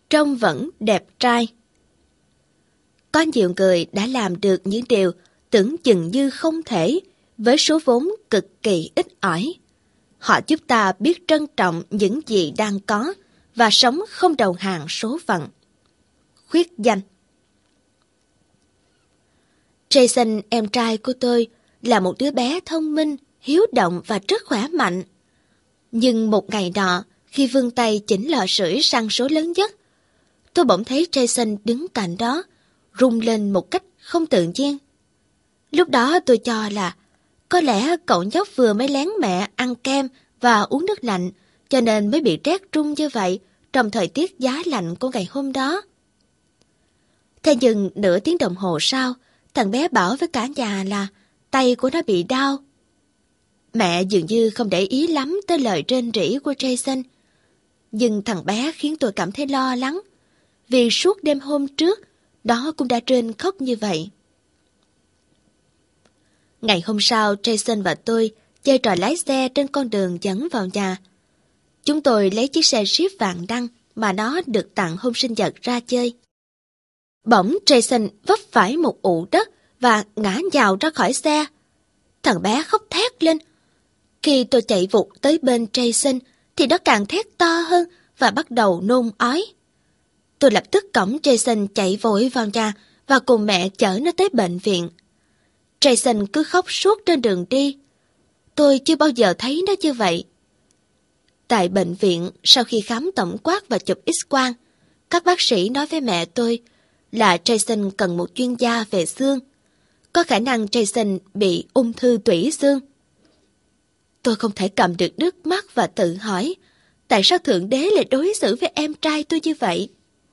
trông vẫn đẹp trai. Có nhiều người đã làm được những điều tưởng chừng như không thể với số vốn cực kỳ ít ỏi. Họ giúp ta biết trân trọng những gì đang có và sống không đầu hàng số phận. Khuyết danh. Jason, em trai của tôi, là một đứa bé thông minh, hiếu động và rất khỏe mạnh. Nhưng một ngày nọ, khi vươn tay chỉnh lò sưởi sang số lớn nhất, tôi bỗng thấy Jason đứng cạnh đó, rung lên một cách không tự nhiên. Lúc đó tôi cho là có lẽ cậu nhóc vừa mới lén mẹ ăn kem và uống nước lạnh, cho nên mới bị rét run như vậy trong thời tiết giá lạnh của ngày hôm đó. Thế nhưng nửa tiếng đồng hồ sau, thằng bé bảo với cả nhà là tay của nó bị đau. Mẹ dường như không để ý lắm tới lời rên rỉ của Jason. Nhưng thằng bé khiến tôi cảm thấy lo lắng, vì suốt đêm hôm trước, đó cũng đã rên khóc như vậy. Ngày hôm sau, Jason và tôi chơi trò lái xe trên con đường dẫn vào nhà. Chúng tôi lấy chiếc xe Jeep vàng đăng mà nó được tặng hôm sinh nhật ra chơi. Bỗng Jason vấp phải một ụ đất và ngã nhào ra khỏi xe. Thằng bé khóc thét lên. Khi tôi chạy vụt tới bên Jason thì nó càng thét to hơn và bắt đầu nôn ói. Tôi lập tức cõng Jason chạy vội vào nhà và cùng mẹ chở nó tới bệnh viện. Jason cứ khóc suốt trên đường đi. Tôi chưa bao giờ thấy nó như vậy. Tại bệnh viện, sau khi khám tổng quát và chụp X-quang, các bác sĩ nói với mẹ tôi là Jason cần một chuyên gia về xương. Có khả năng Jason bị ung thư tủy xương. Tôi không thể cầm được nước mắt và tự hỏi, tại sao Thượng Đế lại đối xử với em trai tôi như vậy?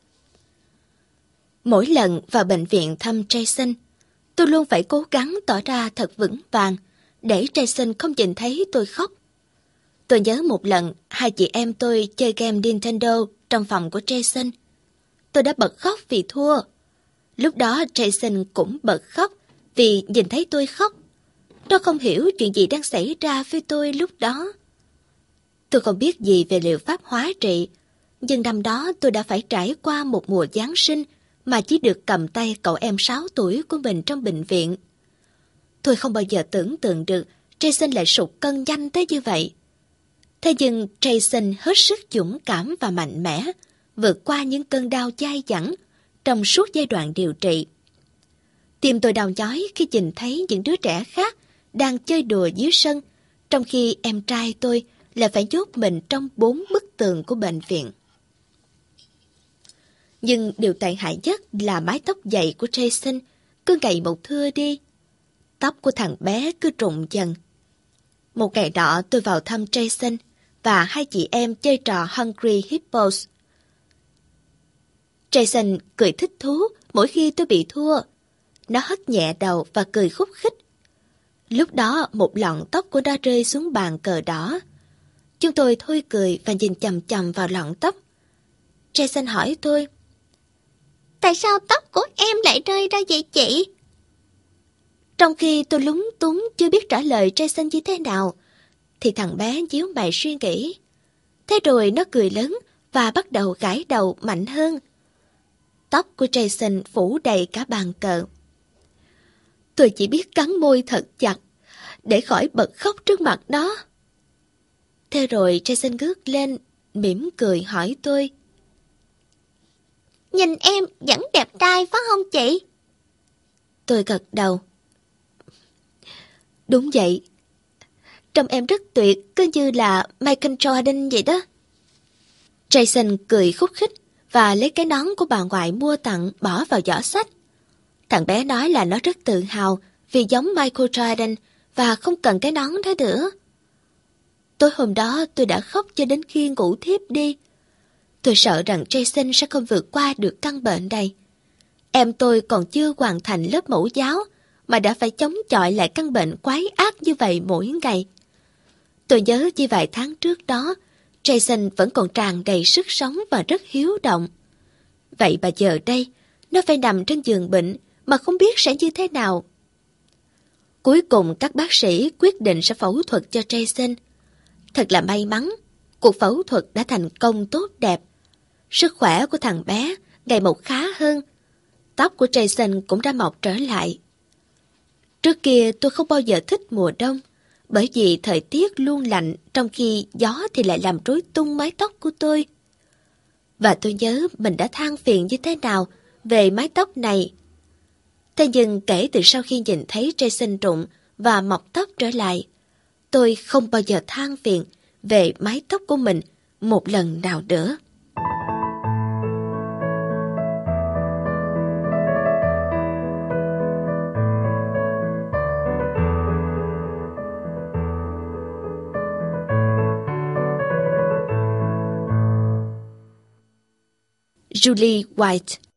Mỗi lần vào bệnh viện thăm Jason, tôi luôn phải cố gắng tỏ ra thật vững vàng, để Jason không nhìn thấy tôi khóc. Tôi nhớ một lần, hai chị em tôi chơi game Nintendo trong phòng của Jason. Tôi đã bật khóc vì thua. Lúc đó Jason cũng bật khóc vì nhìn thấy tôi khóc. Nó không hiểu chuyện gì đang xảy ra với tôi lúc đó. Tôi không biết gì về liệu pháp hóa trị, nhưng năm đó tôi đã phải trải qua một mùa Giáng sinh mà chỉ được cầm tay cậu em 6 tuổi của mình trong bệnh viện. Tôi không bao giờ tưởng tượng được Jason lại sụt cân nhanh tới như vậy. Thế nhưng Jason hết sức dũng cảm và mạnh mẽ, vượt qua những cơn đau dai dẳng trong suốt giai đoạn điều trị. Tim tôi đau nhói khi nhìn thấy những đứa trẻ khác đang chơi đùa dưới sân, trong khi em trai tôi lại phải nhốt mình trong 4 bức tường của bệnh viện. Nhưng điều tệ hại nhất là mái tóc dày của Jason cứ ngày một thưa đi. Tóc của thằng bé cứ rụng dần. Một ngày nọ tôi vào thăm Jason và hai chị em chơi trò Hungry Hippos. Jason cười thích thú mỗi khi tôi bị thua. Nó hất nhẹ đầu và cười khúc khích. Lúc đó một lọn tóc của nó rơi xuống bàn cờ đỏ. Chúng tôi thôi cười và nhìn chằm chằm vào lọn tóc. Jason hỏi tôi, tại sao tóc của em lại rơi ra vậy chị? Trong khi tôi lúng túng chưa biết trả lời Jason như thế nào, thì thằng bé nhíu mày suy nghĩ. Thế rồi nó cười lớn và bắt đầu gãi đầu mạnh hơn. Tóc của Jason phủ đầy cả bàn cờ. Tôi chỉ biết cắn môi thật chặt để khỏi bật khóc trước mặt nó. Thế rồi Jason ngước lên, mỉm cười hỏi tôi, nhìn em vẫn đẹp trai phải không chị? Tôi gật đầu. Đúng vậy. Trông em rất tuyệt, cứ như là Michael Jordan vậy đó. Jason cười khúc khích và lấy cái nón của bà ngoại mua tặng bỏ vào giỏ xách. Thằng bé nói là nó rất tự hào vì giống Michael Jordan và không cần cái nón đó nữa. Tối hôm đó tôi đã khóc cho đến khi ngủ thiếp đi. Tôi sợ rằng Jason sẽ không vượt qua được căn bệnh này. Em tôi còn chưa hoàn thành lớp mẫu giáo mà đã phải chống chọi lại căn bệnh quái ác như vậy mỗi ngày. Tôi nhớ chỉ vài tháng trước đó, Jason vẫn còn tràn đầy sức sống và rất hiếu động. Vậy mà giờ đây, nó phải nằm trên giường bệnh mà không biết sẽ như thế nào. Cuối cùng các bác sĩ quyết định sẽ phẫu thuật cho Jason. Thật là may mắn, cuộc phẫu thuật đã thành công tốt đẹp. Sức khỏe của thằng bé ngày một khá hơn. Tóc của Jason cũng đã mọc trở lại. Trước kia tôi không bao giờ thích mùa đông, bởi vì thời tiết luôn lạnh, trong khi gió thì lại làm rối tung mái tóc của tôi. Và tôi nhớ mình đã than phiền như thế nào về mái tóc này. Thế nhưng kể từ sau khi nhìn thấy Jason rụng và mọc tóc trở lại, tôi không bao giờ than phiền về mái tóc của mình một lần nào nữa. Julie White.